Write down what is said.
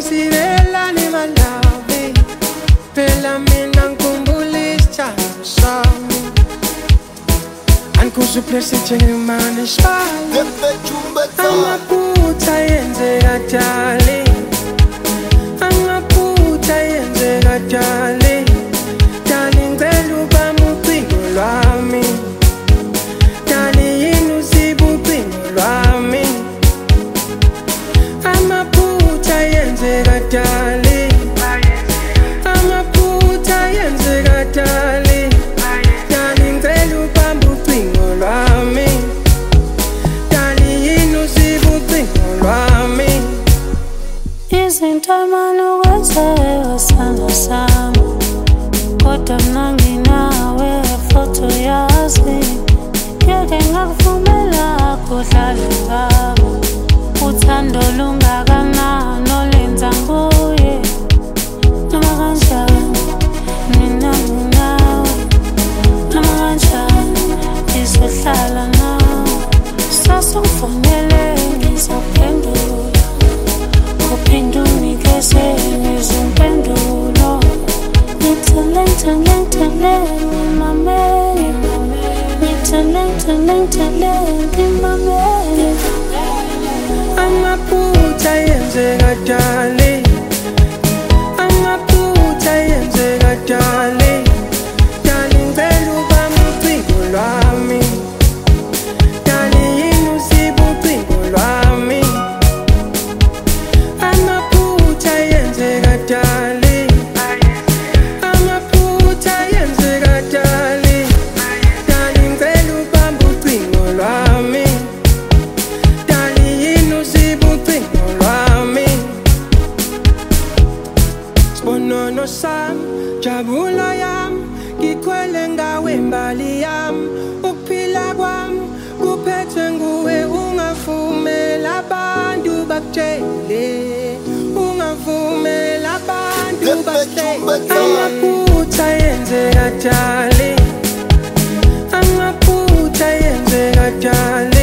sibelane malawi. Phela mina ngikhumbula isithando sami. Anikuzuplese njengemane sibala. Amaphutha yenzeka darling. Amaphutha yenzeka darling. Darling ngicela ubame ucingo lwami. Darling yini usiba ucingo lwami. Amaphutha yenzeka darling. Amaphutha yenzeka darling. Darling ngicela ubame ucingo lwami. Darling yini usiba ucingo lwami. Izinto manje kwenzeka sandla sami, kodwa mina nginawe photo yazi. Ngeke ngakuvumela kudlale ngami. Uthando lungakanani olenza nguye. Noma kanjani mina nginawe. Noma kanjani ngizohlala nawe. Sasungifumele ngizophendula. Uphinda unikeze izimpendulo. Ngithole ngimamele. Ngithole ngimamele. Amaphutha yenzeka darling. Amaphutha yenzeka darling. Darling ngicela ubame ucingo lwami. Darling yini usiba ucingo lwami. Amaphutha yenzeka darling. Amaphutha yenzeka darling. Darling ngicela ubame ucingo lwami. Darling yini usiba ucingo lwami. Sibonono sami, jabula yami, ngikhwele ngawe mbali yami. Ukuphila kwami kuphethwe nguwe, ungavumela abantu bakutshele. Ungavumela abantu bakutshele. Amaphutha yenzeka darling. Amaphutha yenzeka darling.